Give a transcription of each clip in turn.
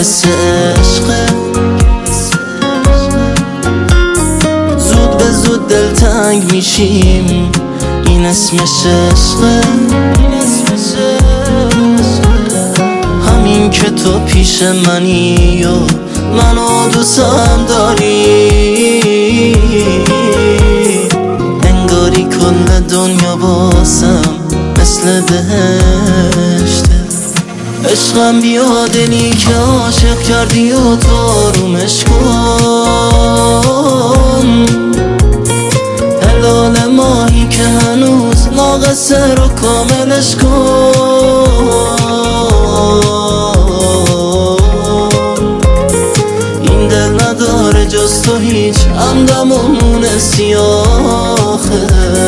مثل عشقه، زود به زود دلتنگ میشیم، این اسمش عشقه. همین که تو پیش منی و منو دوستم داری، انگاری کل دنیا باسم مثل بهشته. عشقم بیا دلی که عاشق کردی و تو آرومش کن، هلال ماهی که هنوز ناقصه رو کاملش کن. این دل نداره جز تو هیچ همدم و مونه سیاخه،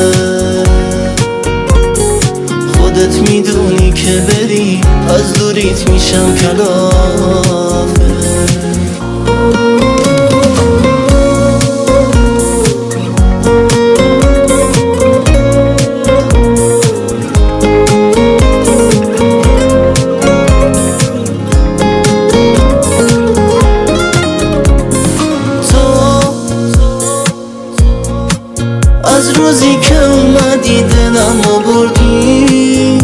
خودت میدونی که بری از دوریت میشم کلافه. از روزی که اومدی دلمو بردی،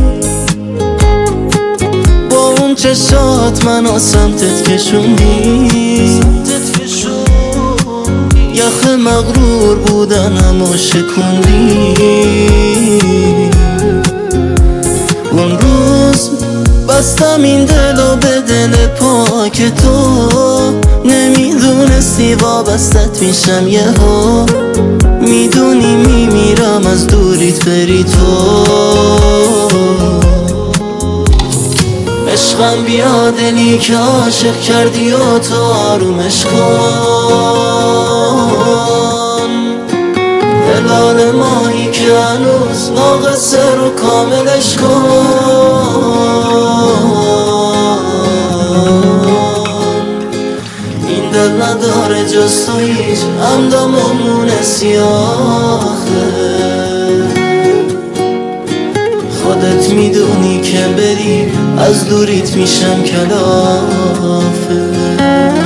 با اون چشات منو سمتت کشوندی، یخ مغرور بودنمو شکوندی. اون روز بستم این دلو به دل پاک تو، نمیدونستی وابستت میشم یهو، میدونی میمیرم از دوریت بری تو. عشقم بیا دلی که عاشق کردی و تو آرومش کن، هلال ماهی که هنوز ناقصه رو کاملش کن. این دل نداره جز تو هیچ همدم و مونه سیاخه، خودت میدونی که بری از دوریت میشم کلافه.